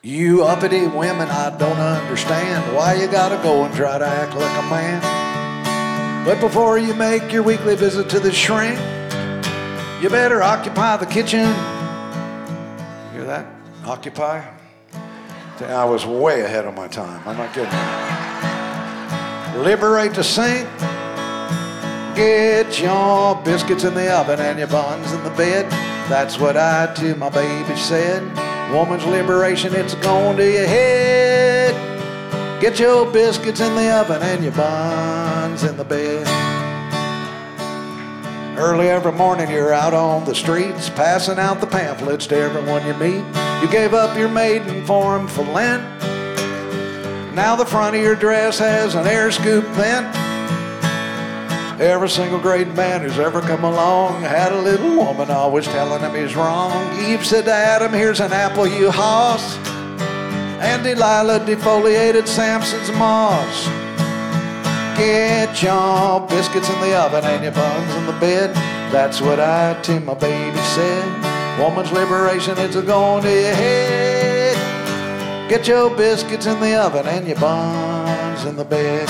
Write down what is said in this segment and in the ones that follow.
You uppity women, I don't understand why you gotta go and try to act like a man. But before you make your weekly visit to the shrink, you better occupy the kitchen. You hear that? Occupy? I was way ahead of my time. I'm not kidding. Liberate the sink. Get your biscuits in the oven and your buns in the bed. That's what I to my baby said. Woman's liberation, it's going to your head. Get your biscuits in the oven and your buns in the bed. Early every morning you're out on the streets, passing out the pamphlets to everyone you meet. You gave up your maiden form for Lent. Now the front of your dress has an air scoop vent. Every single great man who's ever come along had a little woman always telling him he's wrong. Eve said to Adam, here's an apple, you hoss. And Delilah defoliated Samson's moss. Get your biscuits in the oven and your buns in the bed. That's what I to my baby said. Woman's liberation, it's going to your head. Get your biscuits in the oven and your buns in the bed.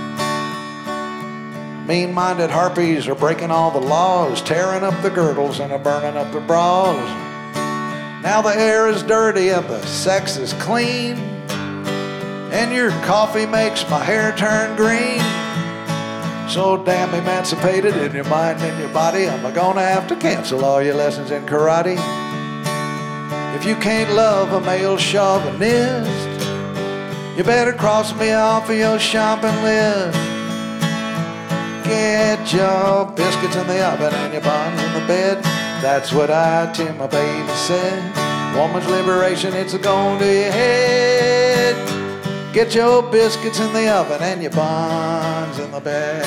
Mean-minded harpies are breaking all the laws, tearing up the girdles and burning up the bras. Now the air is dirty and the sex is clean, and your coffee makes my hair turn green. So damn emancipated in your mind and your body, I'm gonna have to cancel all your lessons in karate. If you can't love a male chauvinist, you better cross me off of your shopping list. Get your biscuits in the oven and your buns in the bed. That's what I to my baby said. Woman's liberation, it's going to your head. Get your biscuits in the oven and your buns in the bed.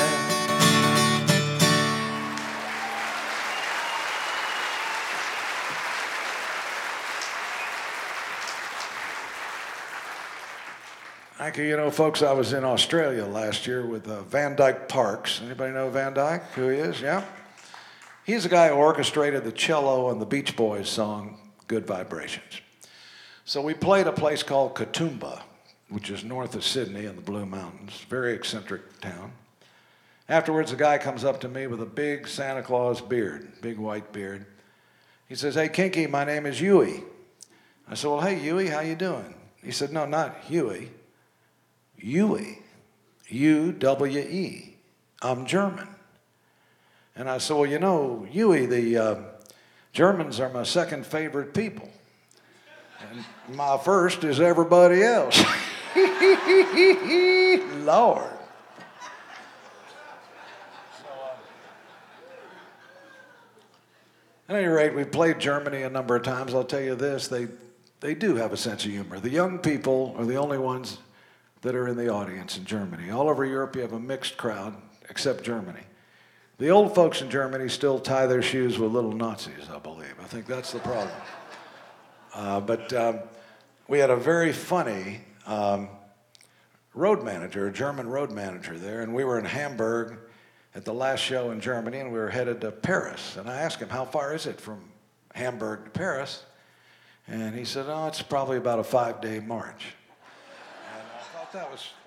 Thank you. You know, folks, I was in Australia last year with Van Dyke Parks. Anybody know Van Dyke? Who he is? Yeah? He's the guy who orchestrated the cello and the Beach Boys song, Good Vibrations. So we played a place called Katoomba, which is north of Sydney in the Blue Mountains. Very eccentric town. Afterwards, a guy comes up to me with a big Santa Claus beard, big white beard. He says, hey, Kinky, my name is Huey. I said, well, hey, Huey, how you doing? He said, no, not Huey. Huey, U-W-E. I'm German. And I said, well, you know, Huey, the Germans are my second favorite people. And my first is everybody else. Lord. At any rate, we played Germany a number of times. I'll tell you this, they do have a sense of humor. The young people are the only ones that are in the audience in Germany. All over Europe, you have a mixed crowd, except Germany. The old folks in Germany still tie their shoes with little Nazis, I believe. I think that's the problem. But we had a very funny road manager, a German road manager there, and we were in Hamburg at the last show in Germany, and we were headed to Paris. And I asked him, how far is it from Hamburg to Paris? And he said, oh, it's probably about a 5-day march. That was